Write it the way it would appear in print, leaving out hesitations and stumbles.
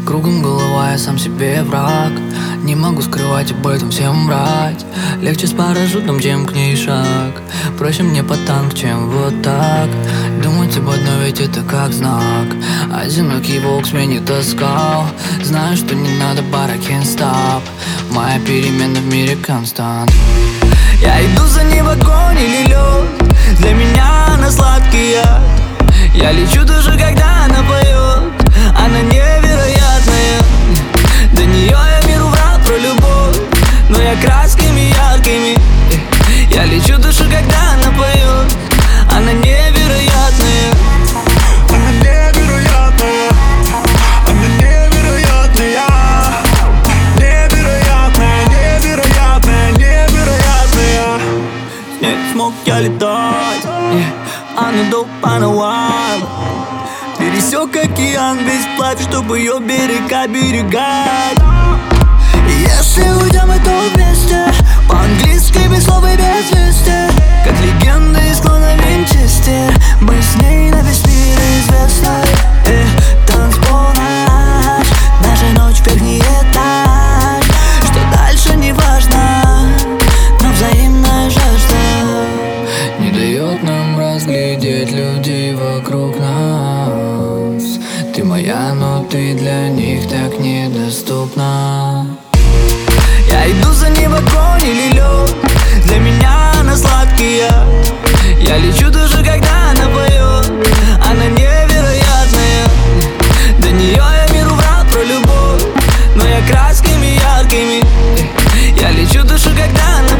Кругом голова, я сам себе враг. Не могу скрывать, об этом всем врать. Легче с парашютом, чем к ней шаг. Проще мне под танк, чем вот так. Думать об одной, ведь это как знак. Одинокий волк с меня не таскал. Знаю, что не надо, but I can't stop. Моя перемена в мире констант. Я иду за ней в огонь или лед. Для меня она сладкая. Я лечу даже когда она поет. Она невероятная. До нее я миру врал про любовь, но я красками яркими. Я лечу душу, когда она поет. Она невероятная. Она невероятная. Она невероятная. Невероятная, невероятная, невероятная. С ней смог я летать. Она доп, она wild. Пересек океан весь вплавь, чтобы ее берега берегать. Если уйдем, это вместе. По-английски без слов и без листья. Как легенда из клана Винчестер. Мы с ней на весь мир известны. Танцпол наш, наша ночь в верхний этаж. Что дальше не важно, но взаимная жажда не дает нам разглядеть людей вокруг нас. Ты моя, но ты для них так недоступна. Я иду за ней в огонь или лед. Для меня она сладкая. Я лечу даже когда она поет. Она невероятная. До нее я миру врал про любовь, но я красками яркими. Я лечу душу, когда она